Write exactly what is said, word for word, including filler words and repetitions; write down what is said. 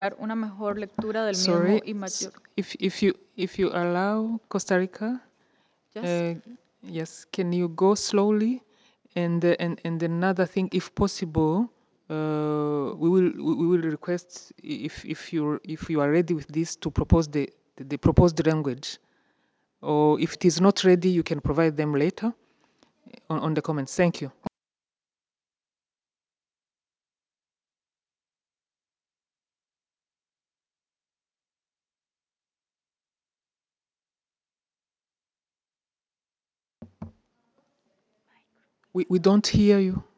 una mejor lectura del Sorry, mismo y mayor. if if you if you allow Costa Rica, Yes. uh, yes, can you go slowly? And uh, and and another thing, if possible, uh, we will we will request if if you if you are ready with this to propose the the, the proposed language, or if it is not ready, you can provide them later on, on the comments. Thank you. We we don't hear you.